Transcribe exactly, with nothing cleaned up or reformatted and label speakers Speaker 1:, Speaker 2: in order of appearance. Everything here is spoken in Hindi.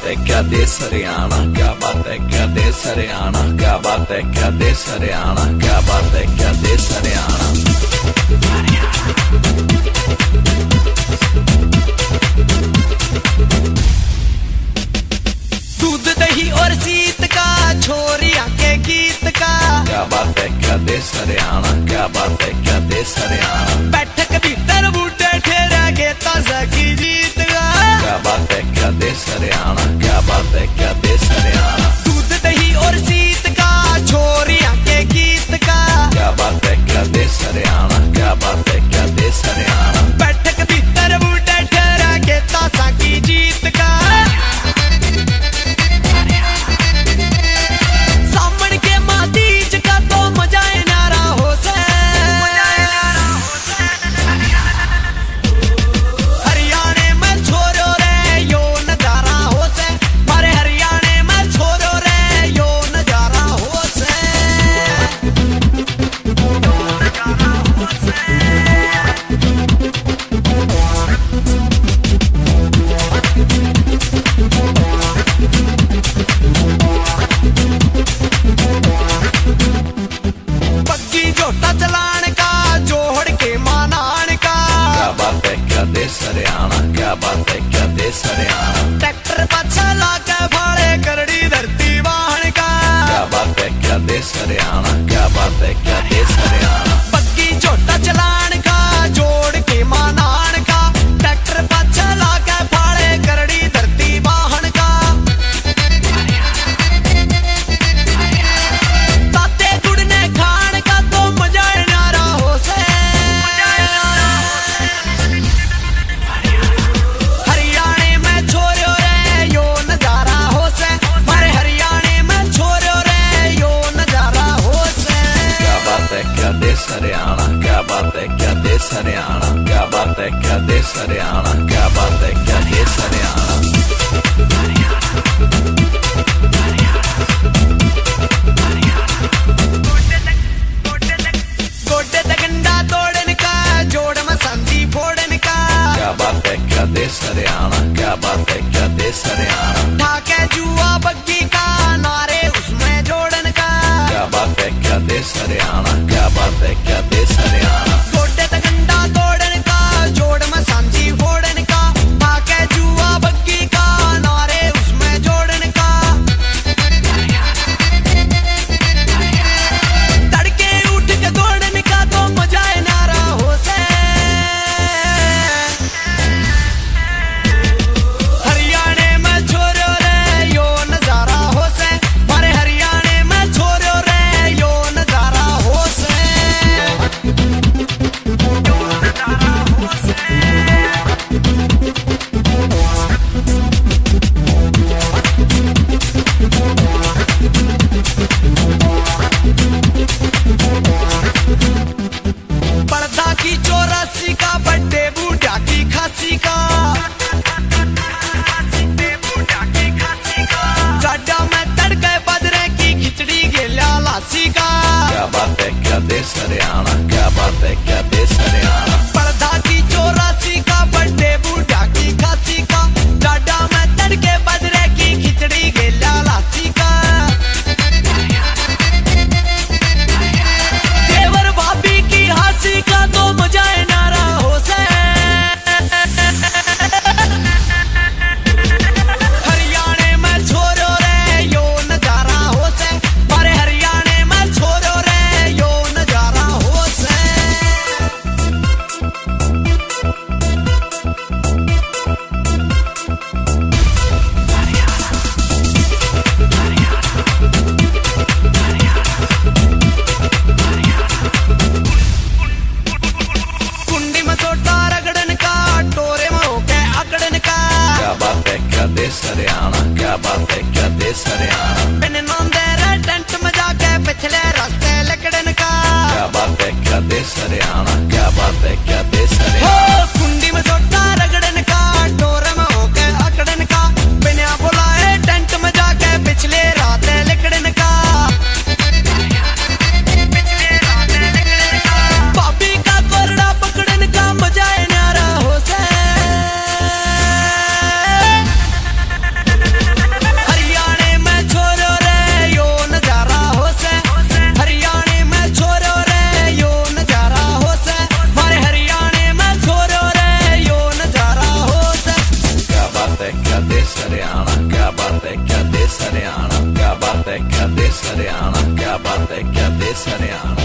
Speaker 1: बात है क्या देश हरियाणा, क्या बात है क्या देश हरियाणा, क्या बात है क्या देश हरियाणा, क्या बात है क्या देश हरियाणा।
Speaker 2: दूध दही और सीत का छोरिया के गीत का,
Speaker 1: क्या बात है क्या देश हरियाणा, क्या बात है क्या देश हरियाणा।
Speaker 2: बैठक भीतर बूटे ठेरा के ताजा की जीत का,
Speaker 1: क्या बात है क्या देश हरियाणा, क्या बात है क्या देश हरियाणा।
Speaker 2: दूध दही और सीत का छोरिया के गीत का,
Speaker 1: क्या बात है क्या देश हरियाणा, क्या बात है क्या देश हरियाणा।
Speaker 2: बैठक भीतर बूटे ठेरा के ताजा की जीत का, सामन के मातीज का तो मजा नारा हो से। हरियाणे में छोरो रे यो नजारा हो से, मारे हरियाणे में छोरो रे यो नजारा हो से। पक्की जोटा चलान का जोड़ के मानान का,
Speaker 1: क्या बात है क्या देश हरियाणा, क्या बात है क्या देश हरियाणा।
Speaker 2: ट्रैक्टर पाछा लाके फाड़े करड़ी धरती वाहन का,
Speaker 1: क्या बात है क्या देश हरियाणा, क्या बात है क्या देश हरियाणा।
Speaker 2: पक्की जोटा चलान का जोड़ के मानान का, ट्रैक्टर पाछा लाके फाड़े करड़ी धरती वाहन का। ताते गुड़ने खान का तो मजा नारा हो से। हरियाणे में छोरो रे यो नजारा हो से, मारे हरियाणे में छोरो रे यो नजारा हो से।
Speaker 1: क्या बात है क्या देश हरियाणा, क्या बात है क्या देश हरियाणा, क्या बात है क्या देश हरियाणा, क्या बात है क्या देश हरियाणा।
Speaker 2: गोडे तगंडा तोड़न का जोड़ में संधी फोड़न का,
Speaker 1: क्या बात है क्या देश हरियाणा, क्या बात है क्या देश हरियाणा।
Speaker 2: ठाके जुआ बग्गी का नारे उसमें जोड़न का,
Speaker 1: क्या बात है क्या देश हरियाणा, क्या बात है क्या देश हरियाणा।
Speaker 2: गोडे तगंडा तोड़न का जोड़ में संधी फोड़न का, ठाके जुआ बग्गी का नारे उसमें जोड़न का। तड़के उठ के दौड़न का तो मजा नारा हो से। हरियाणे में छोरो रे यो नजारा हो से, मारे हरियाणे में छोरो रे यो नजारा हो से। यो नजारा हो से। पर्दा की चौरासी का बड्डे बूढ़ा की खांसी का, चाडा में तड़के बजरे की खिचड़ी गेला लासी का।
Speaker 1: क्या बात है क्या देश हरियाणा, क्या बात है क्या देश हरियाणा।
Speaker 2: पर्दा की चौरासी का बड्डे बूढ़ा की खांसी का, चाडा में तड़के बजरे की खिचड़ी गेला लासी का। देवर भाभी की हंसी का तो मजा नारा हो से। हरियाणे में छोरो रे यो नजारा हो से, मारे हरियाणे में छोरो रे यो नजारा हो से। कुंडी में सोटा रगड़न का, टोरे में होके अकड़न का,
Speaker 1: क्या बात है क्या देश हरियाणा, क्या बात है क्या देश हरियाणा।
Speaker 2: बिन नौंदे रे टेंट में जाके पिछले रास्ते लकड़न का,
Speaker 1: क्या बात है क्या देश हरियाणा, क्या बात है क्या देश
Speaker 2: हो
Speaker 1: हरियाणा।
Speaker 2: कुंडी में सोटा रगड़न का, टोरे में होके अकड़न का, बिना बुलाए टेंट में जाके पिछले रास्ते लकड़न का। भाभी का कोरड़ा पकड़न का मजा नारा हो से।
Speaker 1: देश हरियाणा, क्या बात है क्या देश हरियाणा।